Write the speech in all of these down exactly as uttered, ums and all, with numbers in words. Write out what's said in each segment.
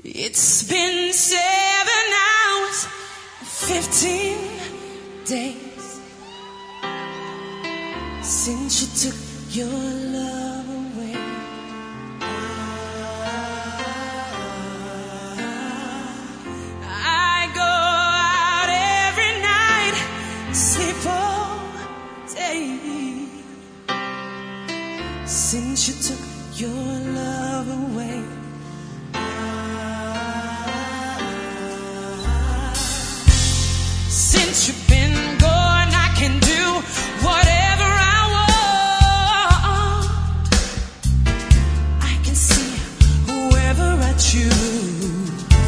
It's been seven hours, fifteen days since you took your love away. I go out every night, sleep all day since you took your love away. Since you've been gone, I can do whatever I want. I can see whoever I choose.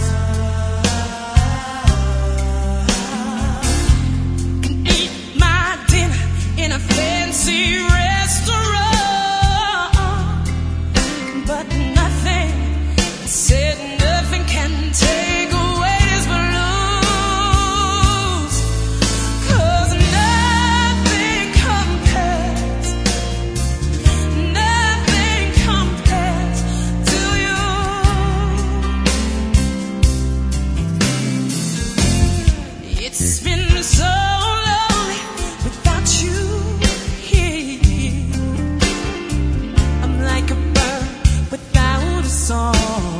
Can eat my dinner in a fancy restaurant, but nothing, I said nothing can take away this blues. It's been so lonely without you here. I'm like a bird without a song.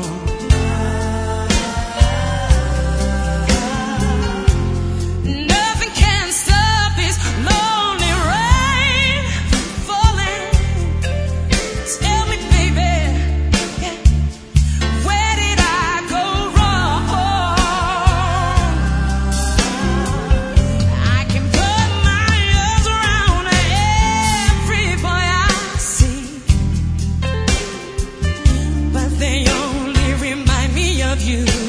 Nothing can stop this lonely rain falling. Tell me, baby, yeah, where did I go wrong? They only remind me of you.